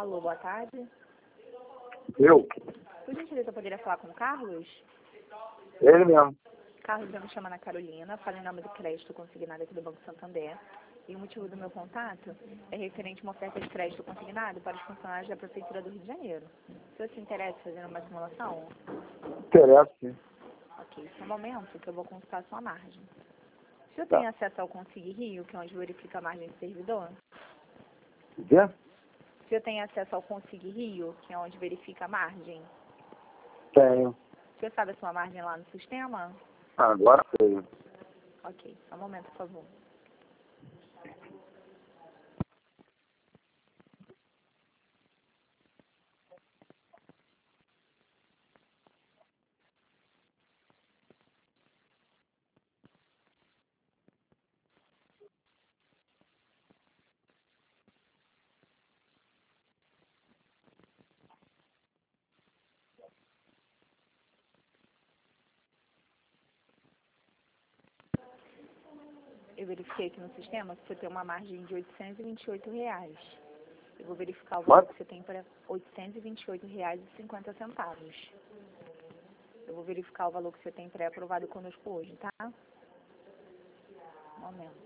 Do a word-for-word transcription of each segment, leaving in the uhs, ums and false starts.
Alô, boa tarde. Eu? Por gentileza, eu poderia falar com o Carlos? Ele mesmo. Carlos, eu me chamo Ana Carolina, falo em nome do crédito consignado aqui do Banco Santander. E o motivo do meu contato é referente a uma oferta de crédito consignado para os funcionários da Prefeitura do Rio de Janeiro. O senhor se interessa em fazer uma simulação? Interessa, sim. Ok, esse é o momento que eu vou consultar a sua margem. O senhor Tá. tem acesso ao Consig Rio, que é onde verifica a margem do servidor? Quê? O senhor tem acesso ao Consig Rio, que é onde verifica a margem? Tenho. O senhor sabe a sua margem lá no sistema? Agora tenho. Ok, só um momento, por favor. Eu verifiquei aqui no sistema que você tem uma margem de oitocentos e vinte e oito reais. Eu vou verificar o valor Quanto? que você tem para oitocentos e vinte e oito reais e cinquenta centavos. Eu vou verificar o valor que você tem pré-aprovado conosco hoje, tá? Um momento.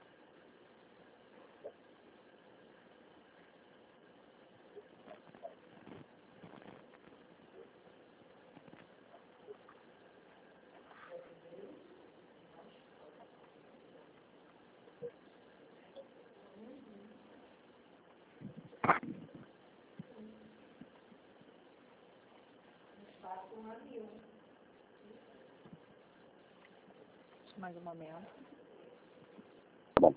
Mais um momento. Bom.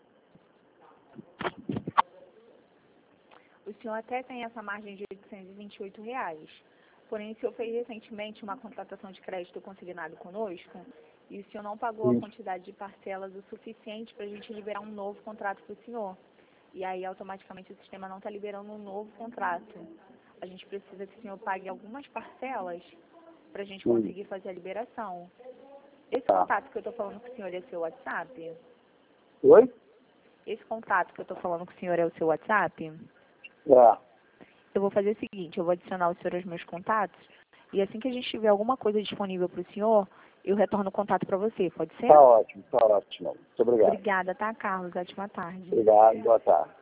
O senhor até tem essa margem de oitocentos e vinte e oito reais. Porém, o senhor fez recentemente uma contratação de crédito consignado conosco e o senhor não pagou a Sim. quantidade de parcelas o suficiente para a gente liberar um novo contrato para o senhor. E aí, automaticamente, o sistema não está liberando um novo contrato. A gente precisa que o senhor pague algumas parcelas para a gente Sim. conseguir fazer a liberação. Esse Tá. contato que eu estou falando com o senhor é seu WhatsApp? Oi? Esse contato que eu estou falando com o senhor é o seu WhatsApp? É. Eu vou fazer o seguinte, eu vou adicionar o senhor aos meus contatos e assim que a gente tiver alguma coisa disponível para o senhor, eu retorno o contato para você, pode ser? Tá ótimo, tá ótimo. Muito obrigado. Obrigada, tá, Carlos? Ótima tarde. Obrigado, boa tarde.